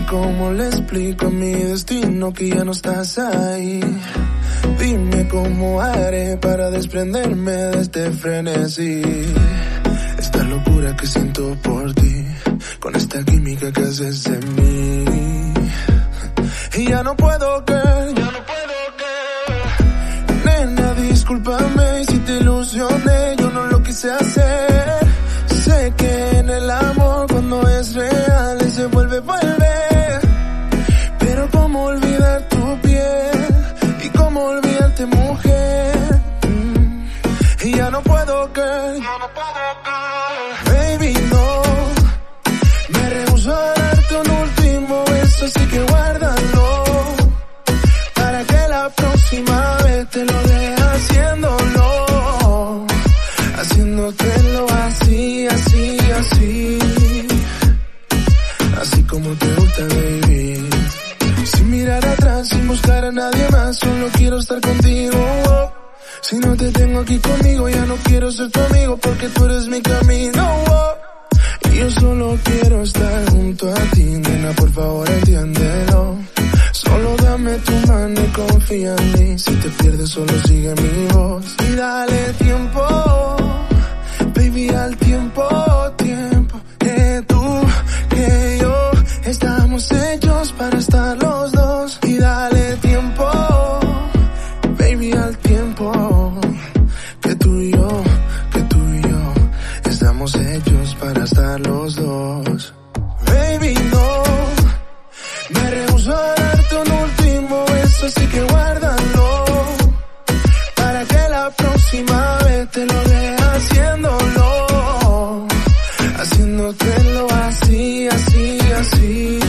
cómo le explico a mi destino que ya no estás ahí. Dime cómo haré para desprenderme de este frenesí. Esta locura que siento por ti, con esta química que haces en mí. Y ya no puedo creer, nena, discúlpame si te ilusioné, yo no lo quise hacer. Sé que en el amor cuando es real se vuelve. Pero cómo olvidar tu piel y cómo olvidarte, mujer. Y ya no puedo creer, baby, no. Me rehúso a darte un último beso, así que guárdalo para que la próxima vez te lo dé haciéndolo, haciéndotelo así, así, así, así como te gusta, baby. Sin mirar atrás, sin buscar a nadie más, solo quiero estar contigo. Si no te tengo aquí conmigo, ya no quiero ser tu amigo, porque tú eres mi camino. Y yo solo quiero estar junto a ti, nena, por favor entiéndelo. Solo dame tu mano y confía en mí. Si te pierdes, solo sigue mi voz. Y dale tiempo, baby, al tiempo, que tú, que yo estamos hechos para estar los dos. Y dale tiempo, baby, al tiempo, que tú y yo estamos hechos para estar los dos. Baby, no, me rehúso a darte un último beso, así que guárdalo para que la próxima vez te lo dé haciéndolo, haciéndotelo así, así, así,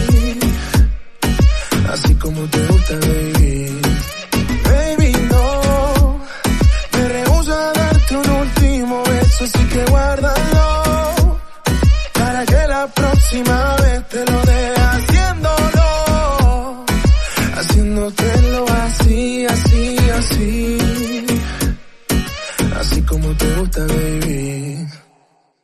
así como te gusta, baby. Baby, no, me rehúso a darte un último beso, así que guárdalo para que la próxima vez te lo dé haciéndolo, haciéndotelo así, así, así.